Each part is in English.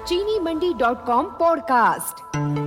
चीनीमंडी.com podcast.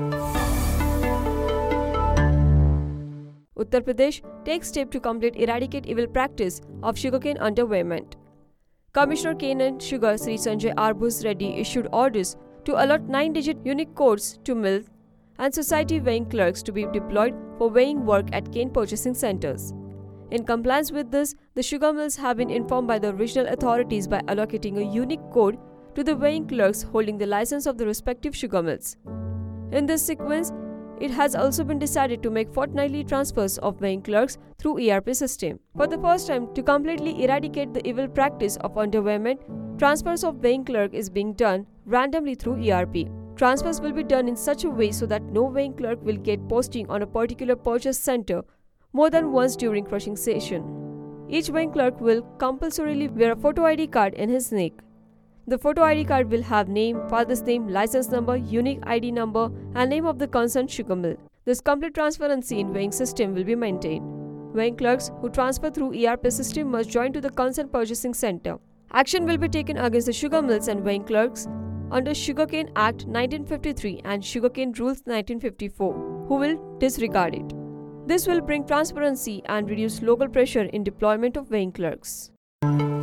Uttar Pradesh takes step to complete eradicate evil practice of sugarcane underwayment. Commissioner Cane and Sugar Sri Sanjay Arbus Reddy issued orders to allot 9-digit unique codes to mill and society weighing clerks to be deployed for weighing work at cane purchasing centers. In compliance with this, the sugar mills have been informed by the regional authorities by allocating a unique code to the weighing clerks holding the license of the respective sugar mills. In this sequence, it has also been decided to make fortnightly transfers of weighing clerks through ERP system. For the first time, to completely eradicate the evil practice of underwayment, transfers of weighing clerk is being done randomly through ERP. Transfers will be done in such a way so that no weighing clerk will get posting on a particular purchase center more than once during crushing session. Each weighing clerk will compulsorily wear a photo ID card in his neck. The photo ID card will have name, father's name, license number, unique ID number, and name of the concerned sugar mill. This complete transparency in weighing system will be maintained. Weighing clerks who transfer through ERP system must join to the concerned purchasing center. Action will be taken against the sugar mills and weighing clerks under Sugarcane Act 1953 and Sugarcane Rules 1954, who will disregard it. This will bring transparency and reduce local pressure in deployment of weighing clerks.